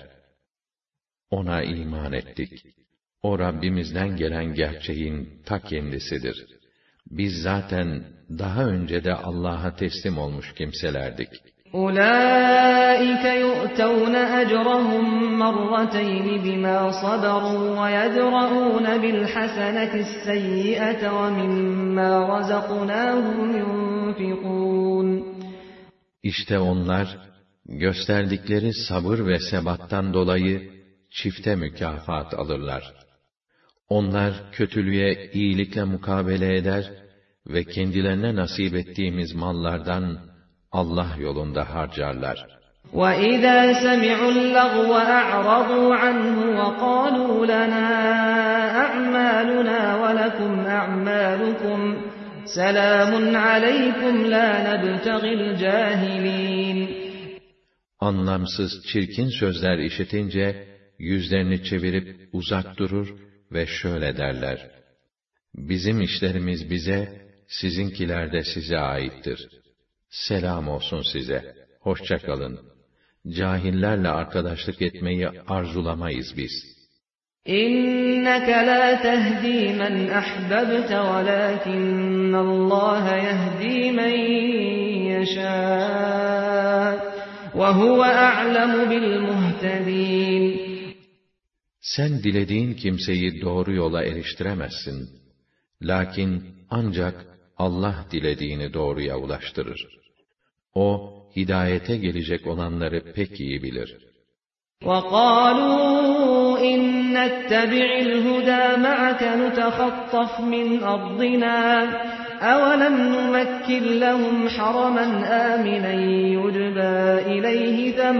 Ona iman ettik. O Rabbimizden gelen gerçeğin ta kendisidir. Biz zaten daha önce de Allah'a teslim olmuş kimselerdik. أُولَٰئِكَ يُؤْتَوْنَ أَجْرَهُمْ مَرَّتَيْنِ بِمَا صَبَرُوا وَيَدْرَءُونَ بِالْحَسَنَةِ السَّيِّئَةَ وَمِمَّا رَزَقْنَاهُمْ يُنْفِقُونَ. İşte onlar, gösterdikleri sabır ve sebattan dolayı çifte mükafat alırlar. Onlar kötülüğe iyilikle mukabele eder ve kendilerine nasip ettiğimiz mallardan Allah yolunda harcarlar. وَإِذَا سَمِعُوا اللَّغْوَ أَعْرَضُوا عَنْهُ وَقَالُوا لَنَا أَعْمَالُنَا وَلَكُمْ أَعْمَالُكُمْ سَلَامٌ عَلَيْكُمْ لَا نَبْتَغِي الْجَاهِلِينَ. Anlamsız, çirkin sözler işitince yüzlerini çevirip uzak durur ve şöyle derler: Bizim işlerimiz bize, sizinkiler de size aittir. Selam olsun size, hoşça kalın. Cahillerle arkadaşlık etmeyi arzulamayız biz. İnneke la tehdi men ahbabte velakinnallâhe yehdi men yeşâ ve huve a'lemu bil muhtedîn. Sen dilediğin kimseyi doğru yola eriştiremezsin. Lakin ancak Allah dilediğini doğruya ulaştırır. O, hidayete gelecek olanları pek iyi bilir. وَقَالُوا إِنْ نَتَّبِعِ الْهُدَى مَعَكَ نُتَخَطَّفْ مِنْ أَرْضِنَا أَوَلَمْ نُمَكِّنْ لَهُمْ حَرَمًا آمِنًا يُجْبَى إِلَيْهِ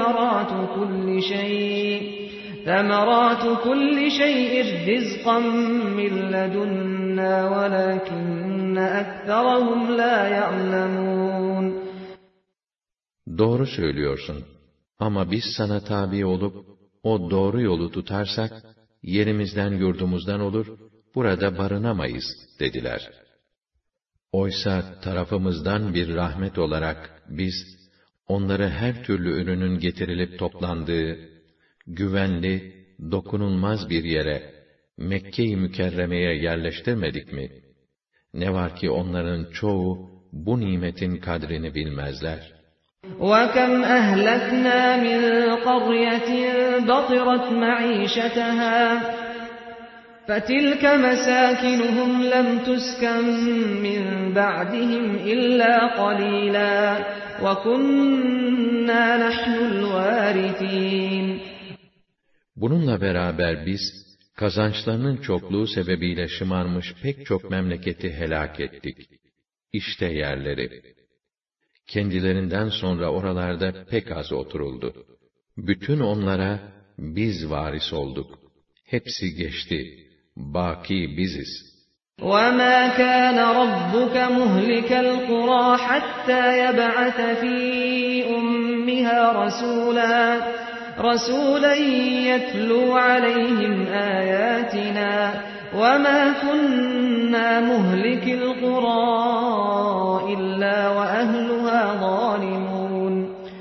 ثَمَرَاتُ كُلِّ شَيْءٍ رِزْقًا مِنْ لَدُنَّا وَلَكِنَّ أَكْثَرَهُمْ لَا يَعْلَمُونَ. Doğru söylüyorsun. Ama biz sana tabi olup, o doğru yolu tutarsak, yerimizden yurdumuzdan olur, burada barınamayız, dediler. Oysa tarafımızdan bir rahmet olarak biz, onları her türlü ürünün getirilip toplandığı, güvenli, dokunulmaz bir yere, Mekke-i Mükerreme'ye yerleştirmedik mi? Ne var ki onların çoğu, bu nimetin kadrini bilmezler. وَكَمْ أَهْلَكْنَا مِنْ قَرْيَةٍ بَطِرَتْ مَعِيشَتَهَا فَتِلْكَ مَسَاكِنُهُمْ لَمْ تُسْكَنْ مِنْ بَعْدِهِمْ إِلَّا قَلِيلًا وَكُنَّا نَحْنُ الْوَارِثِينَ. Bununla beraber biz, kazançlarının çokluğu sebebiyle şımarmış pek çok memleketi helak ettik. İşte yerleri. Kendilerinden sonra oralarda pek az oturuldu. Bütün onlara biz varis olduk. Hepsi geçti. Baki biziz. وَمَا كَانَ رَبُّكَ مُهْلِكَ الْقُرَى حَتَّى يَبْعَثَ فِي أُمِّهَا رَسُولًا يَتْلُو عَلَيْهِمْ آيَاتِنَا وَمَا كُنَّا مُهْلِكِ الْقُرَى إِلَّا وَأَهْلُهَا ظَالِمُونَ.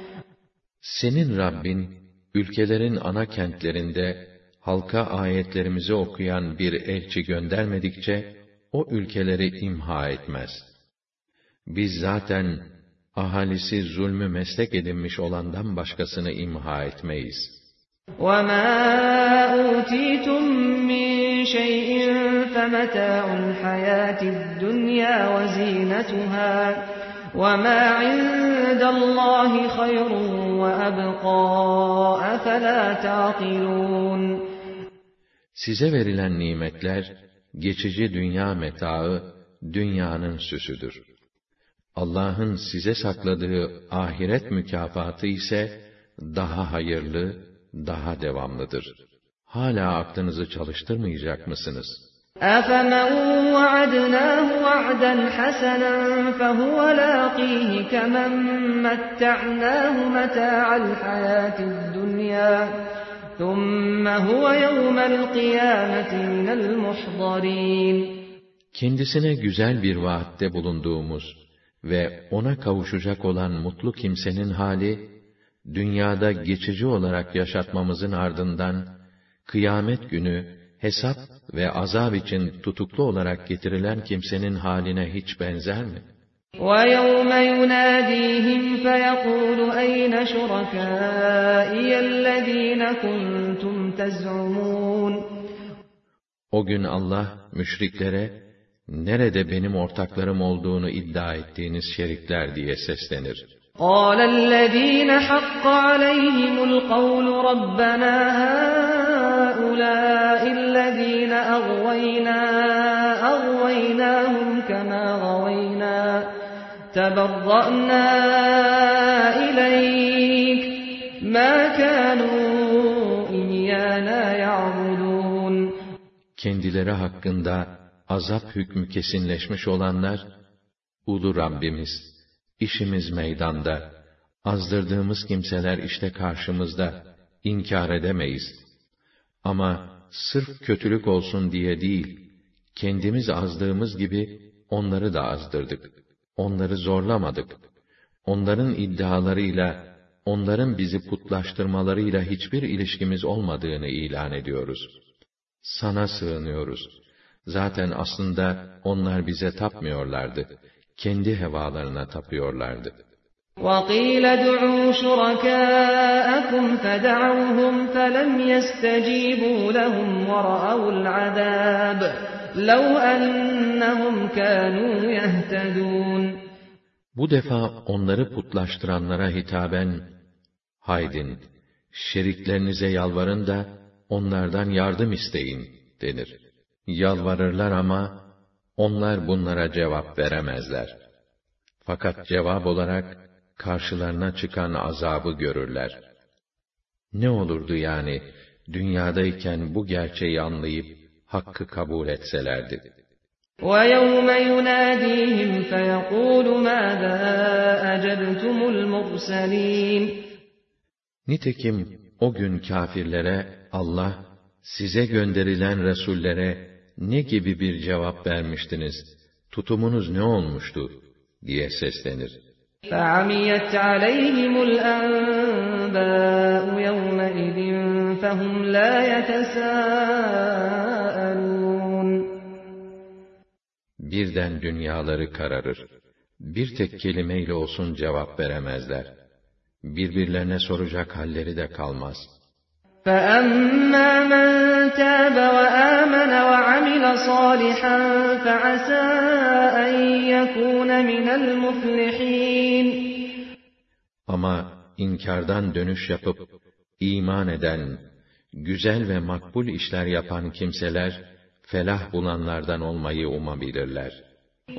Senin Rabbin, ülkelerin ana kentlerinde halka ayetlerimizi okuyan bir elçi göndermedikçe, o ülkeleri imha etmez. Biz zaten ahalisi zulmü meslek edinmiş olandan başkasını imha etmeyiz. وَمَا أُوتِيتُم مِّن شَيْءٍ فَمَتَاعُ الْحَيَاةِ الدُّنْيَا وَزِينَتُهَا وَمَا عِندَ اللّٰهِ خَيْرٌ وَأَبْقَىٰ أَفَلَا تَعْقِلُونَ. Size verilen nimetler, geçici dünya metaı, dünyanın süsüdür. Allah'ın size sakladığı ahiret mükafatı ise, daha hayırlı, daha devamlıdır. Hala aklınızı çalıştırmayacak mısınız? أَفَمَنْ وَعَدْنَاهُ وَعْدًا حَسَنًا فَهُوَ لَاقِيهِ كَمَنْ مَتَّعْنَاهُ مَتَاعَ الْحَيَاةِ الدُّنْيَا ثُمَّ هُوَ يَوْمَ الْقِيَامَةِ مِنَ الْمُحْضَرِينَ. Kendisine güzel bir vaatte bulunduğumuz ve ona kavuşacak olan mutlu kimsenin hali, dünyada geçici olarak yaşatmamızın ardından, kıyamet günü, hesap ve azab için tutuklu olarak getirilen kimsenin haline hiç benzer mi? وَيَوْمَ يُنَادِيهِمْ فَيَقُولُ أَيْنَ شُرَكَائِيَ الَّذ۪ينَ كُنْتُمْ تَزْعُمُونَ. O gün Allah, müşriklere, nerede benim ortaklarım olduğunu iddia ettiğiniz şerikler diye seslenir. قَالَ الَّذ۪ينَ حَقَّ عَلَيْهِمُ الْقَوْلُ رَبَّنَا هَؤُلَاءِ الَّذ۪ينَ أَغْوَيْنَاهُمْ كَمَا غَوَيْنَا تَبَرَّأْنَا إِلَيْكَ مَا كَانُوا إِيَّانَا يَعْبُدُونَ. Kendileri hakkında azap hükmü kesinleşmiş olanlar, Ulu Rabbimiz, İşimiz meydanda, azdırdığımız kimseler işte karşımızda, inkar edemeyiz. Ama sırf kötülük olsun diye değil, kendimiz azdığımız gibi onları da azdırdık. Onları zorlamadık. Onların iddialarıyla, onların bizi putlaştırmalarıyla hiçbir ilişkimiz olmadığını ilan ediyoruz. Sana sığınıyoruz. Zaten aslında onlar bize tapmıyorlardı. Kendi hevalarına tapıyorlardı. وَقِيلَ ادْعُوا شُرَكَاءَكُمْ فَدَعَوْهُمْ فَلَمْ يَسْتَجِيبُوا لَهُمْ وَرَأَوُا الْعَذَابَ لَوْ أَنَّهُمْ كَانُوا يَهْتَدُونَ. Bu defa onları putlaştıranlara hitaben, haydin, şeriklerinize yalvarın da onlardan yardım isteyin denir. Yalvarırlar ama onlar bunlara cevap veremezler. Fakat cevap olarak karşılarına çıkan azabı görürler. Ne olurdu yani dünyadayken bu gerçeği anlayıp hakkı kabul etselerdi. وَيَوْمَ يُنَادِيهِمْ فَيَقُولُ مَاذَا أَجَبْتُمُ الْمُرْسَلِينَ. Nitekim o gün kâfirlere Allah, size gönderilen resullere ne gibi bir cevap vermiştiniz, tutumunuz ne olmuştu diye seslenir. فَعَمِيَتْ عَلَيْهِمُ الْأَنْبَاءُ يَوْمَئِذٍ فَهُمْ لَا يَتَسَاءَلُونَ. Birden dünyaları kararır. Bir tek kelimeyle olsun cevap veremezler. Birbirlerine soracak halleri de kalmaz. فَأَمَّا مَنْ تَابَ وَآمَنَ وَعَمِلَ صَالِحًا فَعَسَى أَنْ يَكُونَ مِنَ الْمُفْلِحِينَ. Ama inkardan dönüş yapıp iman eden, güzel ve makbul işler yapan kimseler felah bulanlardan olmayı umabilirler.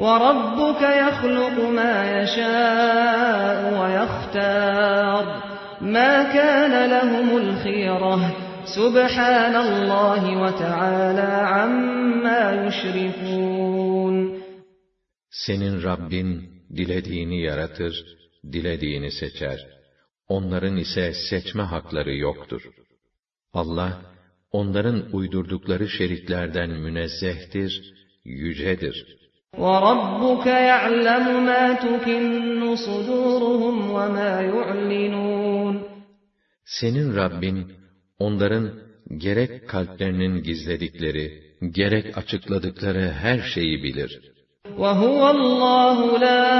وَرَبُّكَ يَخْلُقُ مَا يَشَاءُ وَيَخْتَارُ مَا كَانَ لَهُمُ الْخِيَرَةُ سُبْحَانَ اللّٰهِ وَتَعَالَى عَمَّا يُشْرِكُونَ. Senin Rabbin dilediğini yaratır, dilediğini seçer. Onların ise seçme hakları yoktur. Allah, onların uydurdukları şeriklerden münezzehtir, yücedir. وَرَبُّكَ يَعْلَمُ مَا تُكِنُّ صُدُورُهُمْ وَمَا يُعْلِنُونَ. Senin Rabbin, onların gerek kalplerinin gizledikleri, gerek açıkladıkları her şeyi bilir. وَهُوَ اللّٰهُ لَا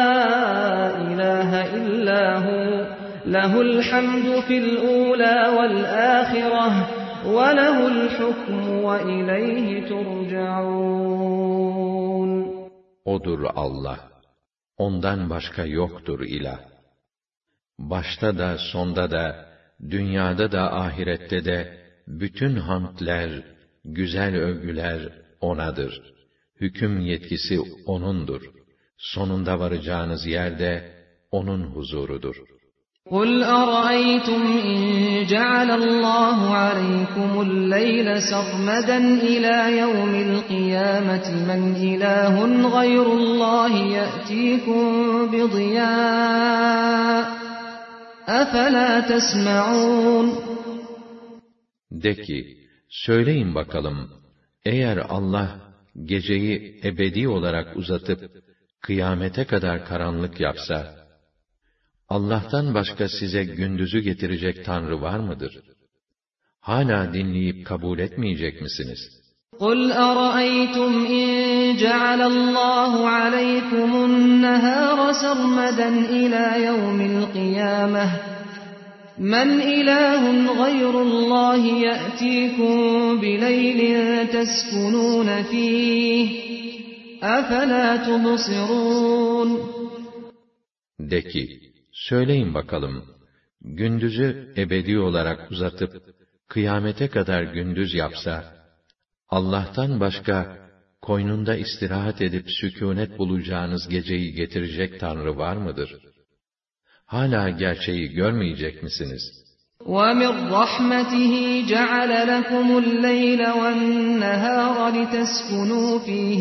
إِلَٰهَ إِلَّا هُوَ لَهُ الْحَمْدُ فِي الْأُولَى وَالْآخِرَةِ وَلَهُ الْحُكْمُ وَإِلَيْهِ تُرْجَعُونَ. O'dur Allah. Ondan başka yoktur ilah. Başta da, sonda da, dünyada da, ahirette de, bütün hamdler, güzel övgüler O'nadır. Hüküm yetkisi O'nundur. Sonunda varacağınız yer de O'nun huzurudur. قُلْ أَرَأَيْتُمْ إِنْ جَعَلَ اللّٰهُ عَلَيْكُمُ اللَّيْلَ سَرْمَدًا إِلَى يَوْمِ الْقِيَامَةِ مَنْ إِلَٰهٌ غَيْرُ اللّٰهِ يَأْتِيكُمْ بِضِيَاءٍ أَفَلَا تَسْمَعُونَ. De ki, söyleyin bakalım, eğer Allah geceyi ebedi olarak uzatıp kıyamete kadar karanlık yapsa, Allah'tan başka size gündüzü getirecek Tanrı var mıdır? Hala dinleyip kabul etmeyecek misiniz? قُلْ أَرَأَيْتُمْ إِنْ جَعَلَ اللّٰهُ عَلَيْكُمُ النَّهَارَ سَرْمَدًا إِلَى يَوْمِ الْقِيَامَةِ مَنْ إِلَٰهٌ غَيْرُ اللّٰهِ يَأْتِيكُمْ بِلَيْلٍ تَسْكُنُونَ فِيهِ أَفَلَا تُبْصِرُونَ. De ki, söyleyin bakalım, gündüzü ebedi olarak uzatıp, kıyamete kadar gündüz yapsa, Allah'tan başka, koynunda istirahat edip sükûnet bulacağınız geceyi getirecek Tanrı var mıdır? Hala gerçeği görmeyecek misiniz? وَمِنْ رَحْمَتِهِ جَعَلَ لَكُمُ اللَّيْلَ وَالنَّهَارَ لِتَسْكُنُوا فِيهِ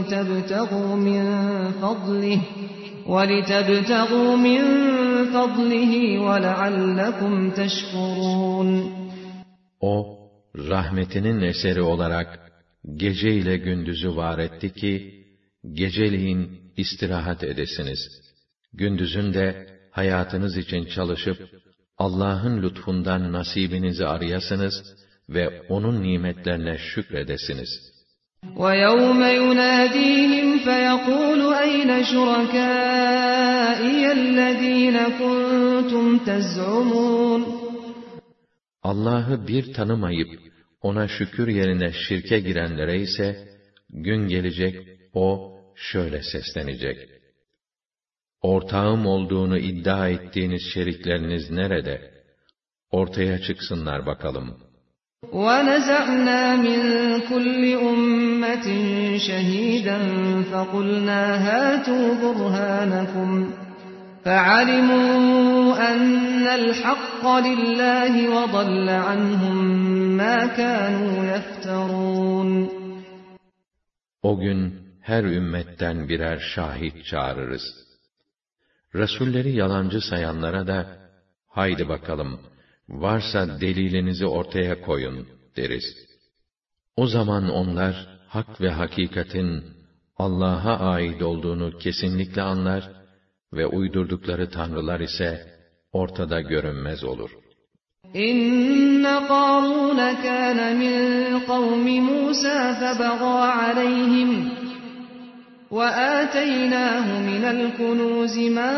وَلِتَبْتَغُوا مِنْ فَضْلِهِ وَلَعَلَّكُمْ تَشْكُرُونَ. O, rahmetinin eseri olarak gece ile gündüzü var etti ki, geceliğin istirahat edesiniz. Gündüzün de hayatınız için çalışıp, Allah'ın lütfundan nasibinizi arayasınız ve O'nun nimetlerine şükredesiniz. وَيَوْمَ يُنَادِيهِمْ فَيَقُولُ أَيْنَ شُرَكَائِيَ الَّذ۪ينَ كُنْتُمْ تَزْعُمُونَ. Allah'ı bir tanımayıp, O'na şükür yerine şirke girenlere ise, gün gelecek, O şöyle seslenecek: Ortağım olduğunu iddia ettiğiniz şerikleriniz nerede? Ortaya çıksınlar bakalım. وَنَزَعْنَا مِنْ كُلِّ أُمَّةٍ شَهِيدًا فَقُلْنَا هَاتُوا بُرْهَانَكُمْ فَعَلِمُوا أَنَّ الْحَقَّ لِلَّهِ وَضَلَّ عَنْهُمْ مَا كَانُوا يَفْتَرُونَ. O gün her ümmetten birer şahit çağırırız. Resulleri yalancı sayanlara da, haydi bakalım, varsa delilinizi ortaya koyun deriz. O zaman onlar, hak ve hakikatin Allah'a ait olduğunu kesinlikle anlar ve uydurdukları tanrılar ise ortada görünmez olur. İnne Qarun kana min kavmi Musa febagâ aleyhim ve âteynâhu minel kunûzi mâ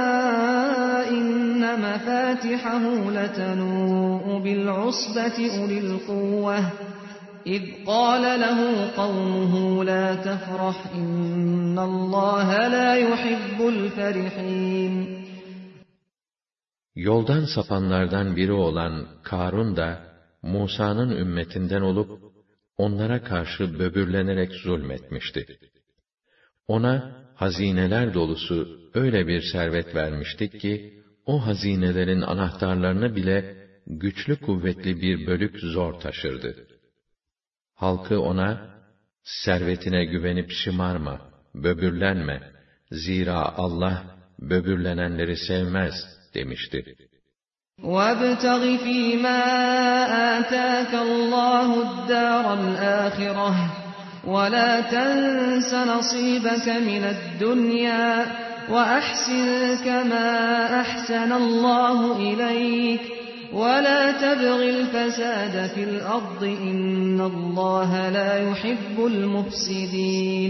inne mefâtihahu letenû'u bil'usbeti ulil kuvveh إذ قال له قومه لا تفرح إن الله لا يحب الفرحين. Yoldan sapanlardan biri olan Karun da Musa'nın ümmetinden olup onlara karşı böbürlenerek zulmetmişti. Ona hazineler dolusu öyle bir servet vermiştik ki o hazinelerin anahtarlarını bile güçlü kuvvetli bir bölük zor taşırdı. Halkı ona, servetine güvenip şımarma, böbürlenme, zira Allah böbürlenenleri sevmez demişti. وَابْتَغِ فِي مَا آتَاكَ اللّٰهُ الدَّارَ الْآخِرَةَ وَلَا تَنْسَ نَصِيبَكَ مِنَ الدُّنْيَا وَأَحْسِنْ كَمَا أَحْسَنَ اللّٰهُ إِلَيْكَ وَلَا تَبْغِ الْفَسَادَ فِي الْأَرْضِ إِنَّ اللّٰهَ لَا يُحِبُّ الْمُفْسِدِينَ.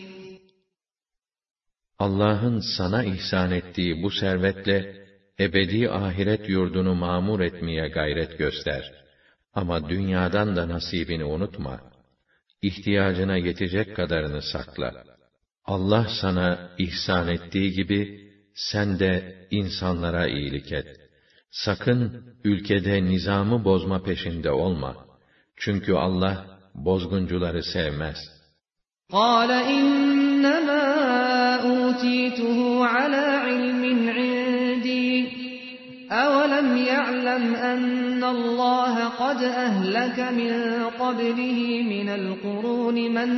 Allah'ın sana ihsan ettiği bu servetle ebedi ahiret yurdunu mamur etmeye gayret göster. Ama dünyadan da nasibini unutma. İhtiyacına yetecek kadarını sakla. Allah sana ihsan ettiği gibi, sen de insanlara iyilik et. Sakın ülkede nizamı bozma peşinde olma. Çünkü Allah bozguncuları sevmez. قَالَ إِنَّمَا أُوتِيتُهُ عَلَى عِلْمٍ عِندِي أَوَلَمْ يَعْلَمْ أَنَّ اللّٰهَ قَدْ أَهْلَكَ مِنْ قَبْلِهِ مِنَ الْقُرُونِ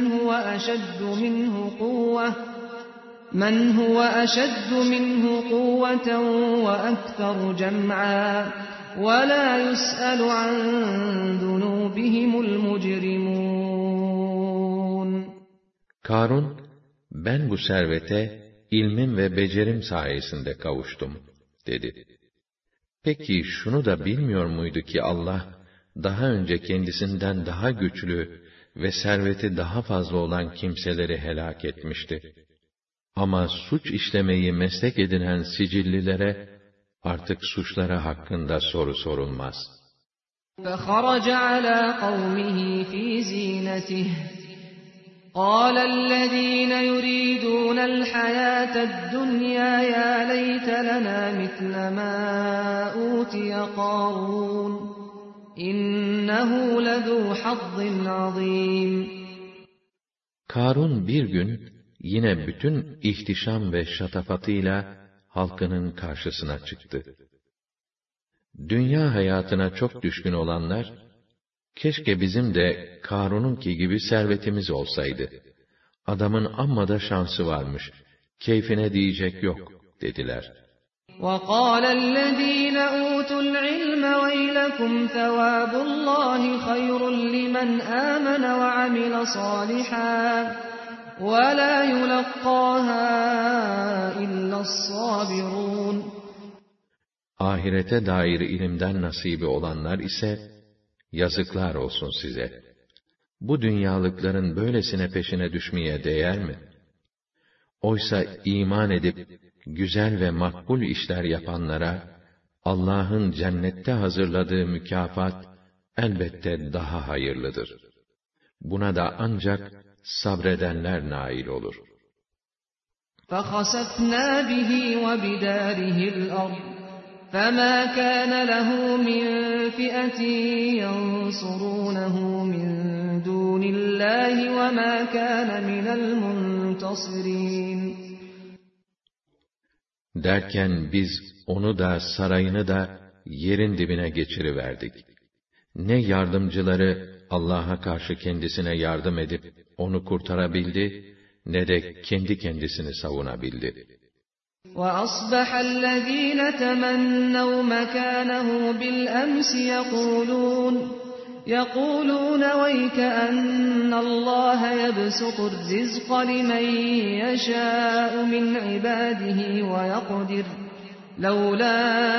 مَنْ هُوَ أَشَدُّ مِنْهُ قُوَّةً وَأَكْثَرُ جَمْعًا وَلَا يُسْأَلُ عَنْ ذُنُوبِهِمُ الْمُجْرِمُونَ. Karun, ben bu servete ilmim ve becerim sayesinde kavuştum, dedi. Peki şunu da bilmiyor muydu ki Allah, daha önce kendisinden daha güçlü ve serveti daha fazla olan kimseleri helak etmişti. Ama suç işlemeyi meslek edinen sicillilere, artık suçları hakkında soru sorulmaz. فَخَرَجَ عَلَى قَوْمِهِ فِي زِينَتِهِ قَالَ الَّذِينَ يُرِيدُونَ الْحَيَاةَ الدُّنْيَا يَا لَيْتَ لَنَا مِثْلَ مَا أُوتِيَ قَارُونُ إِنَّهُ لَذُو حَظٍّ عَظِيمٍ. Karun bir gün yine bütün ihtişam ve şatafatıyla halkının karşısına çıktı. Dünya hayatına çok düşkün olanlar, keşke bizim de Karun'unki gibi servetimiz olsaydı. Adamın amma da şansı varmış, keyfine diyecek yok, dediler. وَقَالَ الَّذ۪ينَ أُوتُوا الْعِلْمَ وَيْلَكُمْ ثَوَابُ اللّٰهِ خَيْرٌ لِمَنْ آمَنَ وَعَمِلَ صَالِحًا وَلَا يُلَقَّاهَا إِلَّا الصَّابِرُونَ. Ahirete dair ilimden nasibi olanlar ise, yazıklar olsun size. Bu dünyalıkların böylesine peşine düşmeye değer mi? Oysa iman edip, güzel ve makbul işler yapanlara, Allah'ın cennette hazırladığı mükafat, elbette daha hayırlıdır. Buna da ancak sabredenler nail olur. فَخَسَفْنَا بِهِ وَبِدَارِهِ الْأَرْضَ فَمَا كَانَ لَهُ مِنْ فِئَةٍ يَنْصُرُونَهُ مِنْ دُونِ اللّٰهِ وَمَا كَانَ مِنَ الْمُنْتَصِرِينَ. Derken biz onu da sarayını da yerin dibine geçiriverdik. Ne yardımcıları Allah'a karşı kendisine yardım edip onu kurtarabildi, ne de kendi kendisini savunabildi. وَأَصْبَحَ الَّذ۪ينَ تَمَنَّوْا مَكَانَهُ بِالْأَمْسِ يَقُولُونَ وَيْكَأَنَّ اللّٰهَ يَبْسُطُ الرِّزْقَ لِمَنْ يَشَاءُ مِنْ عِبَادِهِ وَيَقْدِرُ لَوْلَا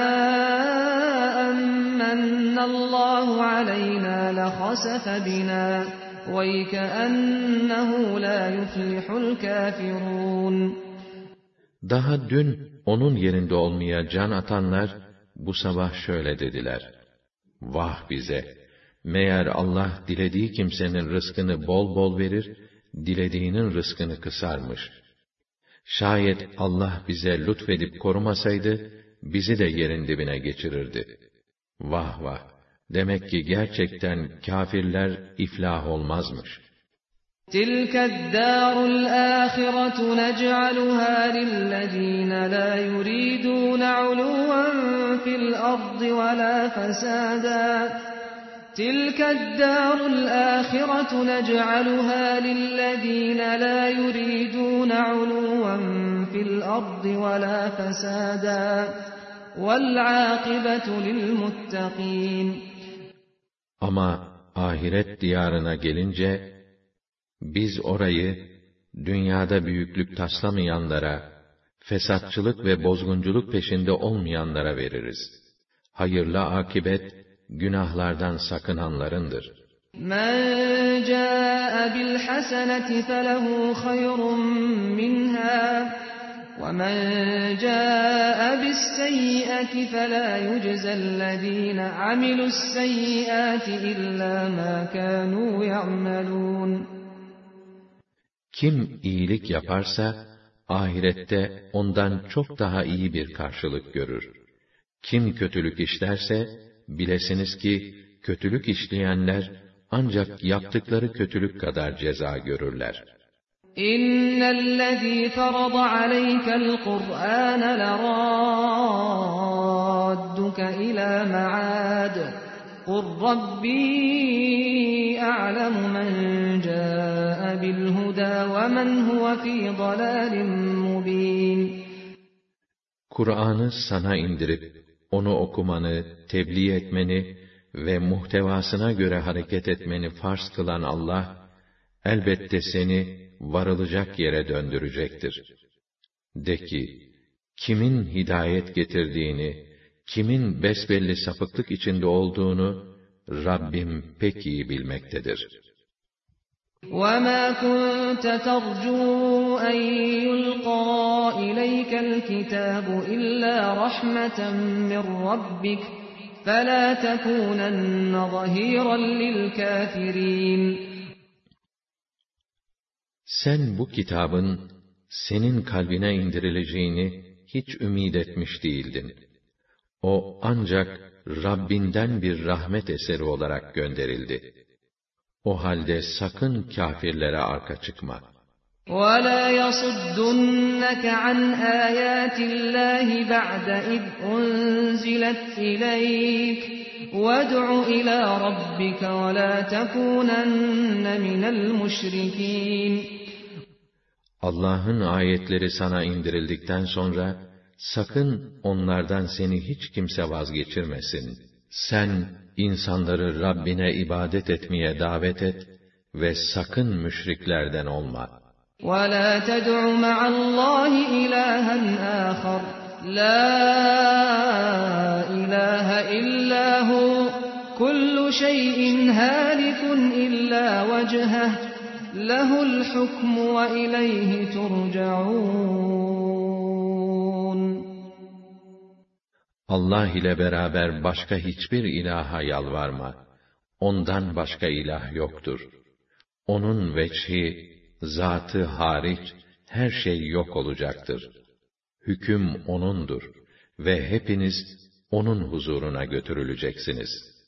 أَمَّنَّ اللّٰهُ عَلَيْنَا لَخَسَفَ بِنَا وَيْكَأَنَّهُ لَا يُفْلِحُ الْكَافِرُونَ. Daha dün onun yerinde olmaya can atanlar, bu sabah şöyle dediler: Vah bize! Meğer Allah dilediği kimsenin rızkını bol bol verir, dilediğinin rızkını kısarmış. Şayet Allah bize lütfedip korumasaydı, bizi de yerin dibine geçirirdi. Vah vah! Demek ki gerçekten kâfirler iflah olmazmış. تِلْكَ الدَّارُ الْآخِرَةُ نَجْعَلُهَا لِلَّذِينَ لَا يُرِيدُونَ عُلُوًّا فِي الْأَرْضِ وَلَا فَسَادًا تِلْكَ الدَّارُ الْآخِرَةُ نَجْعَلُهَا لِلَّذِينَ لَا يُرِيدُونَ عُلُوًّا فِي الْأَرْضِ وَلَا فَسَادًا وَالْعَاقِبَةُ لِلْمُتَّقِينَ. Ama ahiret diyarına gelince, biz orayı, dünyada büyüklük taslamayanlara, fesatçılık ve bozgunculuk peşinde olmayanlara veririz. Hayırlı akibet, günahlardan sakınanlarındır. مَنْ جَاءَ بِالْحَسَنَةِ فَلَهُ خَيْرٌ مِّنْهَا وَمَنْ جَاءَ بِالسَّيِّئَةِ فَلَا يُجْزَى الَّذِينَ عَمِلُوا السَّيِّئَاتِ إِلَّا مَا كَانُوا يَعْمَلُونَ. Kim iyilik yaparsa, ahirette ondan çok daha iyi bir karşılık görür. Kim kötülük işlerse, bilesiniz ki, kötülük işleyenler, ancak yaptıkları kötülük kadar ceza görürler. İnnellezî ferada aleykel Kur'âne lerâdduke ilâ me'âd. قُلْ رَبِّي أَعْلَمُ مَنْ جَاءَ بِالْهُدَى وَمَنْ هُوَ فِي ضَلَالٍ مُبِينٍ. Kur'an'ı sana indirip, onu okumanı, tebliğ etmeni ve muhtevasına göre hareket etmeni farz kılan Allah, elbette seni varılacak yere döndürecektir. De ki, kimin hidayet getirdiğini, kimin besbelli sapıklık içinde olduğunu Rabbim pek iyi bilmektedir. وَمَا كُنْتَ تَرْجُو أَنْ يُلْقَى إِلَيْكَ الْكِتَابُ إِلَّا رَحْمَةً مِّنْ رَبِّكَ فَلَا تَكُونَنَّ ظَهِيرًا لِلْكَافِرِينَ. Sen bu kitabın senin kalbine indirileceğini hiç ümid etmiş değildin. O ancak Rabbinden bir rahmet eseri olarak gönderildi. O halde sakın kâfirlere arka çıkma. وَلَا يَصُدُّنَّكَ عَنْ آيَاتِ اللّٰهِ بَعْدَ إِذْ أُنْزِلَتْ إِلَيْكَ وَادْعُ إِلَى رَبِّكَ وَلَا تَكُونَنَّ مِنَ الْمُشْرِكِينَ. Allah'ın ayetleri sana indirildikten sonra, sakın onlardan seni hiç kimse vazgeçirmesin. Sen, insanları Rabbine ibadet etmeye davet et ve sakın müşriklerden olma. وَلَا تَدْعُ مَعَ اللّٰهِ إِلَٰهًا آخَرَ لَا إِلَٰهَ إِلَّا هُوَ كُلُّ شَيْءٍ هَالِكٌ إِلَّا وَجْهَهُ لَهُ الْحُكْمُ وَإِلَيْهِ تُرْجَعُونَ. Allah ile beraber başka hiçbir ilaha yalvarma. Ondan başka ilah yoktur. Onun veçhi, zatı hariç her şey yok olacaktır. Hüküm O'nundur ve hepiniz O'nun huzuruna götürüleceksiniz.